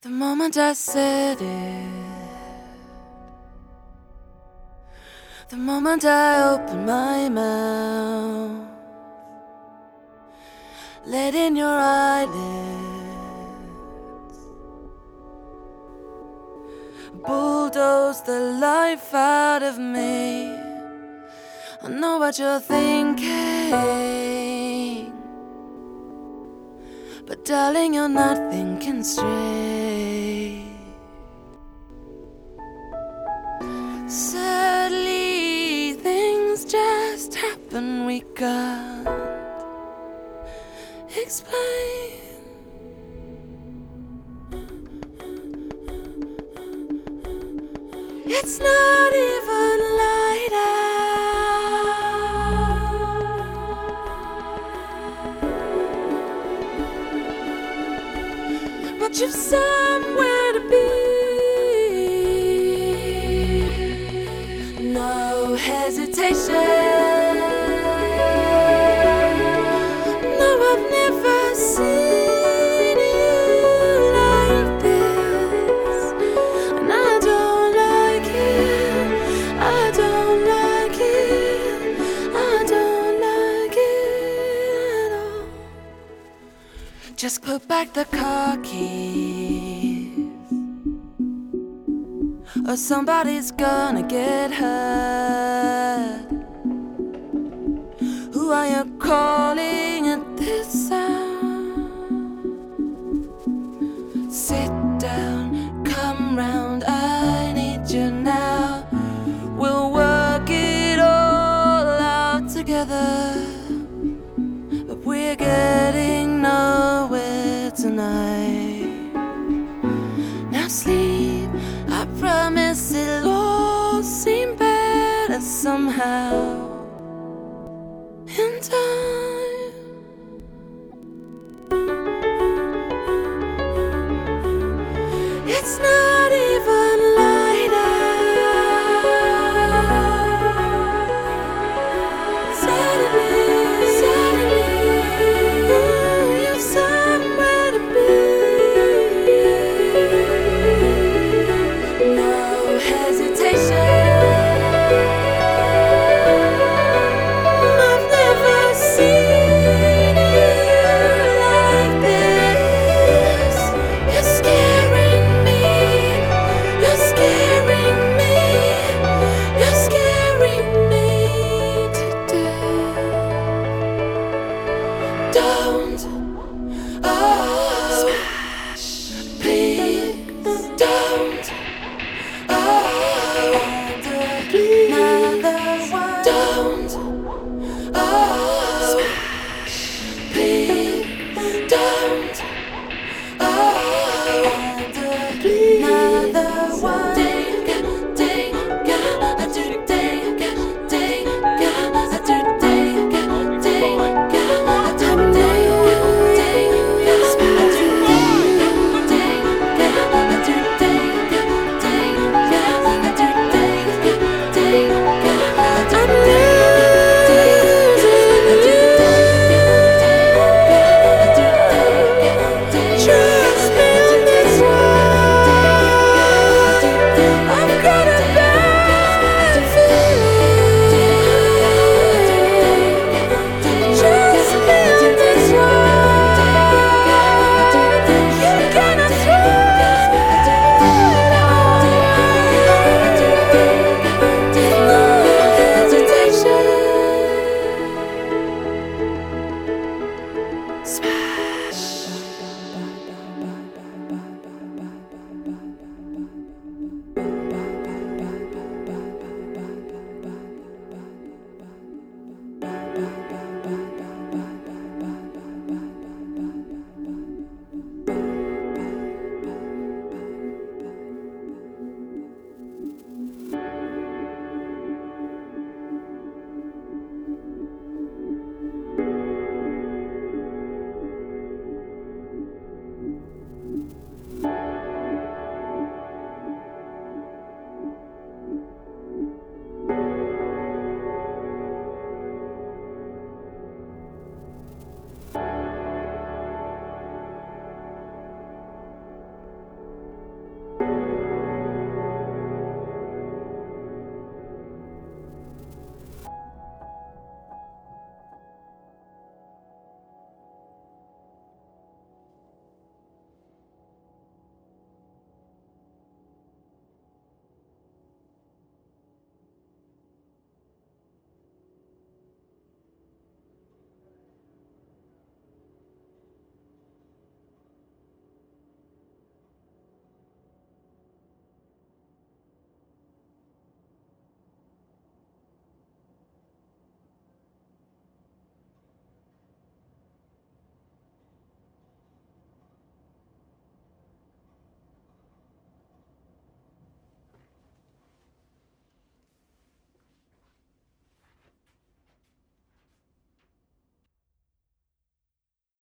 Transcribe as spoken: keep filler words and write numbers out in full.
The moment I said it, the moment I opened my mouth, let in your eyelids, bulldoze the life out of me. I know what you're thinking, but darling, you're not thinking straight. Sadly, things just happen we can't explain. It's not even light out, but you've somewhere to be. No hesitation. No, I've never seen you like this, and I don't like it. I don't like it. I don't like it at all. Just put back the car keys, or somebody's gonna get hurt. Who are you calling at this hour? Sit down, come round, I need you now. We'll work it all out together, but we're getting nowhere tonight. Now sleep, I promise it'll all seem better somehow.